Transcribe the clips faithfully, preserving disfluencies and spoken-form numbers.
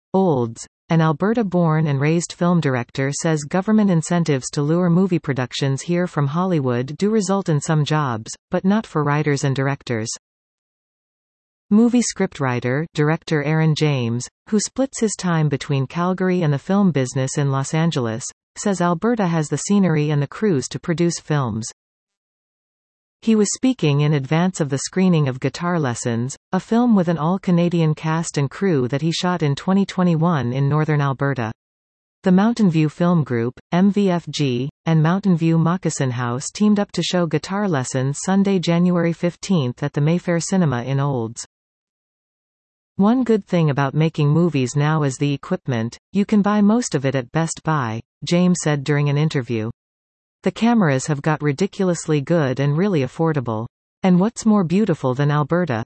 Olds, an Alberta-born and raised film director, says government incentives to lure movie productions here from Hollywood do result in some jobs, but not for writers and directors. Movie scriptwriter, director Aaron James, who splits his time between Calgary and the film business in Los Angeles, says Alberta has the scenery and the crews to produce films. He was speaking in advance of the screening of Guitar Lessons, a film with an all-Canadian cast and crew that he shot in twenty twenty-one in northern Alberta. The Mountain View Film Group, M V F G, and Mountain View Moccasin House teamed up to show Guitar Lessons Sunday, January fifteenth at the Mayfair Cinema in Olds. One good thing about making movies now is the equipment. You can buy most of it at Best Buy, James said during an interview. The cameras have got ridiculously good and really affordable. And what's more beautiful than Alberta?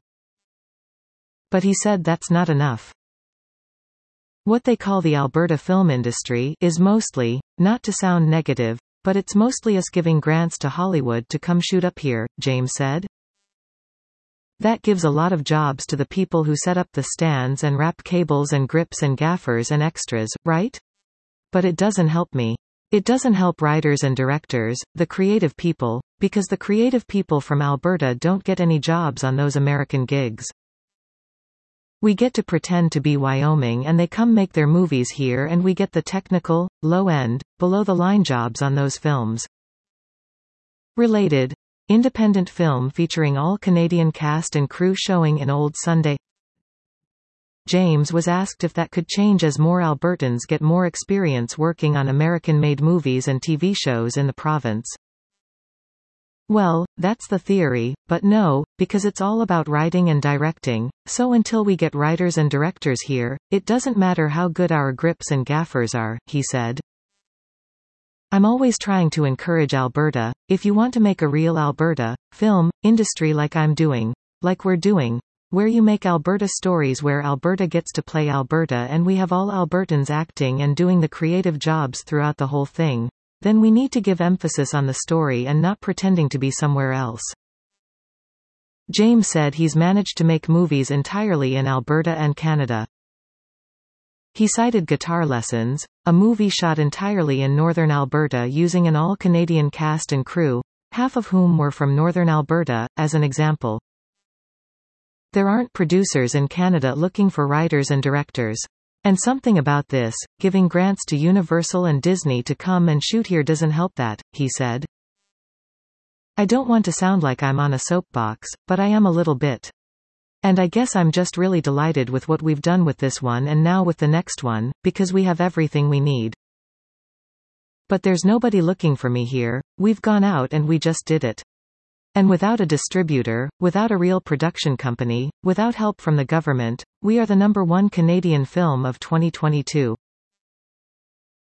But he said that's not enough. What they call the Alberta film industry is mostly, not to sound negative, but it's mostly us giving grants to Hollywood to come shoot up here, James said. That gives a lot of jobs to the people who set up the stands and wrap cables and grips and gaffers and extras, right? But it doesn't help me. It doesn't help writers and directors, the creative people, because the creative people from Alberta don't get any jobs on those American gigs. We get to pretend to be Wyoming and they come make their movies here and we get the technical, low-end, below-the-line jobs on those films. Related. Independent film featuring all-Canadian cast and crew showing in Old Sunday. James was asked if that could change as more Albertans get more experience working on American-made movies and T V shows in the province. Well, that's the theory, but no, because it's all about writing and directing, so until we get writers and directors here, it doesn't matter how good our grips and gaffers are, he said. I'm always trying to encourage Alberta, if you want to make a real Alberta film industry like I'm doing, like we're doing, where you make Alberta stories where Alberta gets to play Alberta and we have all Albertans acting and doing the creative jobs throughout the whole thing, then we need to give emphasis on the story and not pretending to be somewhere else. James said he's managed to make movies entirely in Alberta and Canada. He cited Guitar Lessons, a movie shot entirely in northern Alberta using an all-Canadian cast and crew, half of whom were from northern Alberta, as an example. There aren't producers in Canada looking for writers and directors. And something about this, giving grants to Universal and Disney to come and shoot here doesn't help that, he said. I don't want to sound like I'm on a soapbox, but I am a little bit. And I guess I'm just really delighted with what we've done with this one and now with the next one, because we have everything we need. But there's nobody looking for me here, we've gone out and we just did it. And without a distributor, without a real production company, without help from the government, we are the number one Canadian film of twenty twenty-two.